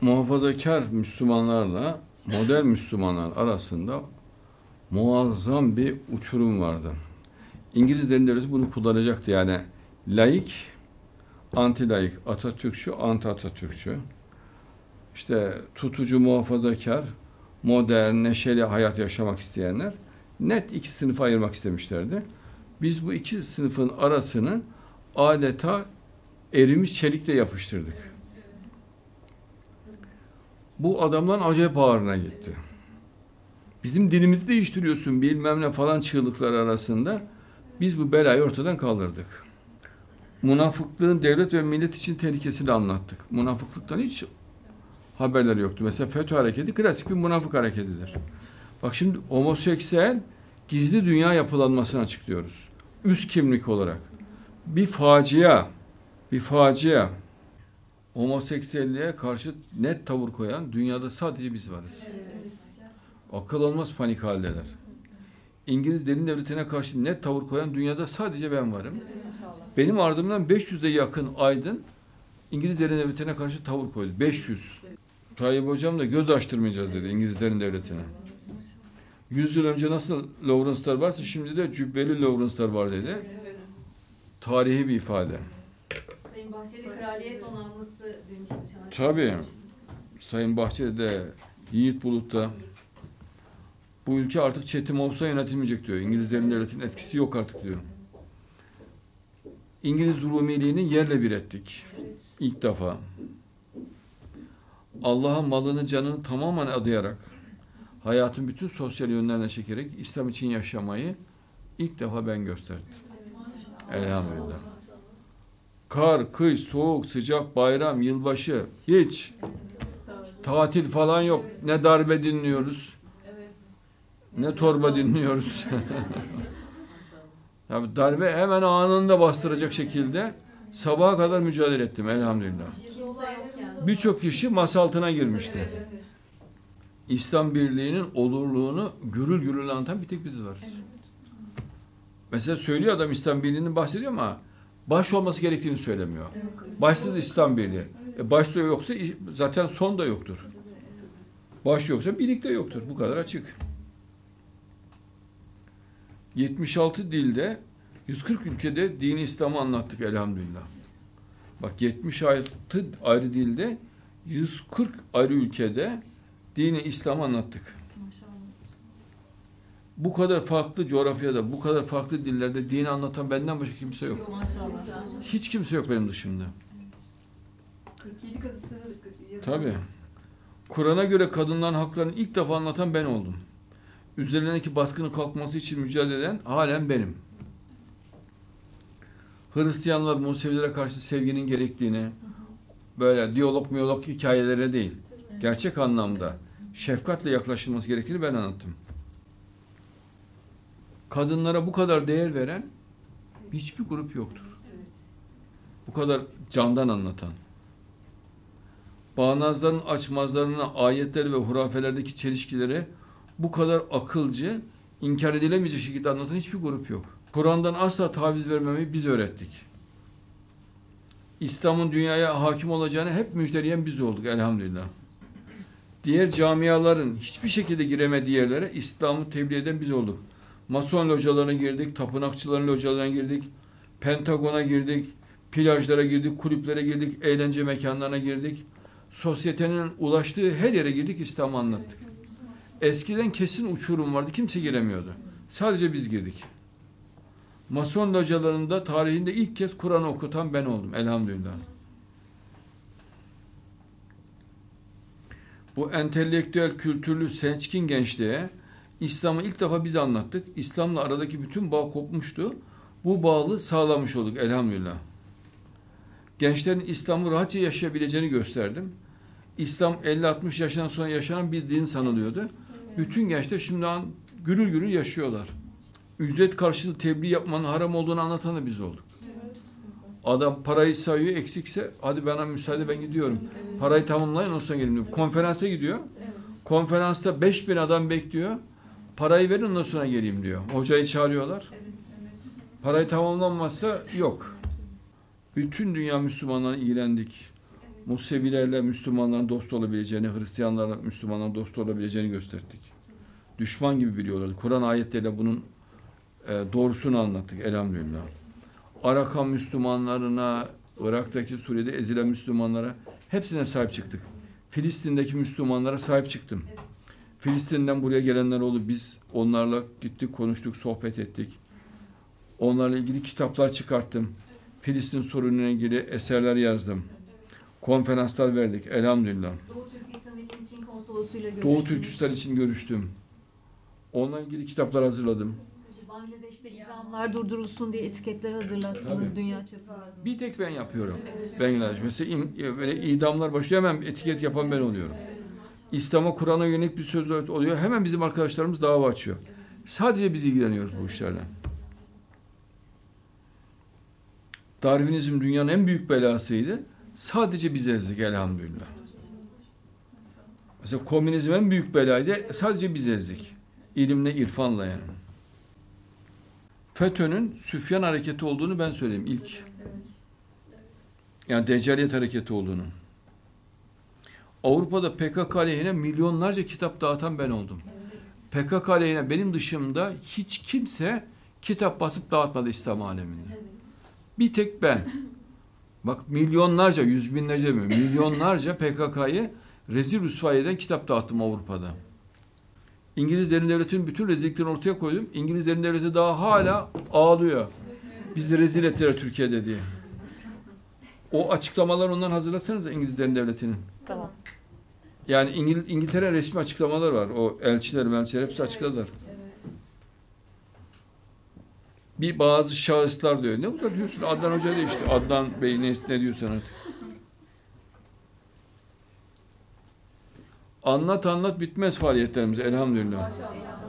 muhafazakar Müslümanlarla modern Müslümanlar arasında muazzam bir uçurum vardı. İngilizlerin devleti bunu kullanacaktı. Yani laik, anti-laik, Atatürkçü, anti-Atatürkçü. İşte tutucu, muhafazakar, modern, neşeli hayat yaşamak isteyenler net iki sınıfa ayırmak istemişlerdi. Biz bu iki sınıfın arasını adeta erimiş çelikle yapıştırdık. Bu adamların acayip ağrına gitti. Bizim dinimizi değiştiriyorsun bilmem ne falan çığlıklar arasında biz bu belayı ortadan kaldırdık. Münafıklığın devlet ve millet için tehlikesini anlattık. Münafıklıktan hiç haberleri yoktu. Mesela FETÖ hareketi klasik bir münafık hareketidir. Bak şimdi homoseksüel gizli dünya yapılanmasını açıklıyoruz. Üst kimlik olarak. Bir facia. Homoseksüelliğe karşı net tavır koyan dünyada sadece biz varız. Akıl olmaz panik haldeler. İngiliz derin devletine karşı net tavır koyan dünyada sadece ben varım. Benim ardımdan 500'e yakın aydın İngiliz derin devletine karşı tavır koydu. 500. Tayyip Hocam da göz açtırmayacağız dedi İngilizlerin devletine. 100 yıl önce nasıl Lawrence'lar varsa şimdi de cübbeli Lawrence'lar var dedi. Tarihi bir ifade. Sayın Bahçeli kraliyet donanması demişti. Tabii. Sayın Bahçeli de Yiğit Bulut'ta bu ülke artık Çetin olsa yönetilmeyecek diyor. İngilizlerin devletinin etkisi yok artık diyor. İngiliz Rumiliğini yerle bir ettik. İlk defa. Allah'a malını canını tamamen adayarak hayatın bütün sosyal yönlerine çekerek İslam için yaşamayı ilk defa ben gösterdim. Elhamdülillah. Kar, kış, soğuk, sıcak, bayram, yılbaşı hiç. Tatil falan yok. Ne darbe dinliyoruz. Ne torba dinliyoruz. Tabii darbe hemen anında bastıracak şekilde sabaha kadar mücadele ettim elhamdülillah. Birçok kişi masa altına girmişti. İslam Birliği'nin olurluğunu gürül gürül anlatan bir tek biz varız. Mesela söylüyor adam İslam Birliği'nin bahsediyor ama baş olması gerektiğini söylemiyor. Başsız İslam Birliği. Baş yoksa zaten son da yoktur. Baş yoksa birlik de yoktur. Bu kadar açık. 76 dilde 140 ülkede dini İslam'ı anlattık elhamdülillah. Bak 76 ayrı dilde 140 ayrı ülkede dini İslam'ı anlattık. Bu kadar farklı coğrafyada, bu kadar farklı dillerde dini anlatan benden başka kimse yok. Hiç kimse yok benim dışımda. Tabii. Kur'an'a göre kadınların haklarını ilk defa anlatan ben oldum. Üzerlerindeki baskının kalkması için mücadele eden halen benim. Hristiyanlar Musevilere karşı sevginin gerektiğini, böyle diyalog hikayelere değil, gerçek anlamda şefkatle yaklaşılması gerektiğini ben anlattım. Kadınlara bu kadar değer veren hiçbir grup yoktur. Bu kadar candan anlatan. Bağnazların açmazlarına ayetleri ve hurafelerdeki çelişkileri bu kadar akılcı, inkar edilemeyecek şekilde anlatan hiçbir grup yok. Kur'an'dan asla taviz vermemeyi biz öğrettik. İslam'ın dünyaya hakim olacağını hep müjdeleyen biz olduk elhamdülillah. Diğer camiaların hiçbir şekilde giremediği yerlere İslam'ı tebliğ eden biz olduk. Mason localarına girdik, tapınakçıların localarına girdik, Pentagon'a girdik, plajlara girdik, kulüplere girdik, eğlence mekanlarına girdik. Sosyetenin ulaştığı her yere girdik, İslam'ı anlattık. Eskiden kesin uçurum vardı, kimse giremiyordu. Sadece biz girdik. Mason localarında tarihinde ilk kez Kur'an'ı okutan ben oldum elhamdülillah. Bu entelektüel, kültürlü, seçkin gençliğe İslam'ı ilk defa biz anlattık. İslam'la aradaki bütün bağ kopmuştu. Bu bağı sağlamış olduk elhamdülillah. Gençlerin İslam'ı rahatça yaşayabileceğini gösterdim. İslam 50-60 yaşından sonra yaşanan bir din sanılıyordu. Bütün gençler şimdi gürül gürül yaşıyorlar. Ücret karşılığı tebliğ yapmanın haram olduğunu anlatan da biz olduk. Adam parayı sayıyor, eksikse hadi bana müsaade ben gidiyorum. Parayı tamamlayın ondan sonra gelin diyor. Konferansa gidiyor. Konferansta 5000 adam bekliyor. Parayı verin ondan sonra geleyim diyor. Hocayı çağırıyorlar. Parayı tamamlanmazsa yok. Bütün dünya Müslümanlarına ilgilendik. Musevilerle Müslümanların dost olabileceğini, Hristiyanlarla Müslümanların dost olabileceğini gösterdik. Düşman gibi biliyorlardı. Kur'an ayetleriyle bunun doğrusunu anlattık elhamdülillah. Arakan Müslümanlarına, Irak'taki, Suriye'de ezilen Müslümanlara hepsine sahip çıktık. Filistin'deki Müslümanlara sahip çıktım. Filistin'den buraya gelenler oldu. Biz onlarla gittik, konuştuk, sohbet ettik. Onlarla ilgili kitaplar çıkarttım. Filistin sorunuyla ilgili eserler yazdım. Konferanslar verdik elhamdülillah. Doğu Türkistan için Çin konsolosuyla görüştünüz. Doğu Türkistan için görüştüm. Onunla ilgili kitaplar hazırladım. Bangladeş'te idamlar durdurulsun diye etiketler hazırlattınız Tabii. dünya çapında. Bir tek ben yapıyorum. Bangladeş. Mesela böyle idamlar başlıyor, hemen etiket yapan ben oluyorum. İslam'a, Kur'an'a yönelik bir söz oluyor. Hemen bizim arkadaşlarımız dava açıyor. Sadece biz ilgileniyoruz bu işlerle. Darwinizm dünyanın en büyük belasıydı. Sadece biz ezdik elhamdülillah. Mesela komünizm en büyük belaydı. Sadece biz ezdik. İlimle, irfanla yani. FETÖ'nün Süfyan hareketi olduğunu ben söyleyeyim ilk. Yani Deccaliyet hareketi olduğunu. Avrupa'da PKK aleyhine milyonlarca kitap dağıtan ben oldum. PKK aleyhine benim dışımda hiç kimse kitap basıp dağıtmadı İslam aleminde. Bir tek ben. Bak milyonlarca, yüz binlerce mi? Milyonlarca PKK'yı rezil rüsvay eden kitap dağıttım Avrupa'da. İngiliz derin devletinin bütün rezilliklerini ortaya koydum. İngiliz derin devleti daha hala ağlıyor. Bizi rezil ettiler Türkiye'de diye. O açıklamalar ondan hazırlasanız İngiliz derin devletinin. Tamam. Yani İngiltere resmi açıklamalar var. O elçiler hepsi açıkladılar. Bir bazı şahıslar diyor. Ne uzatıyorsun? Adnan Hoca da işte. Adnan Bey ne diyorsan artık. Anlat bitmez faaliyetlerimiz elhamdülillah.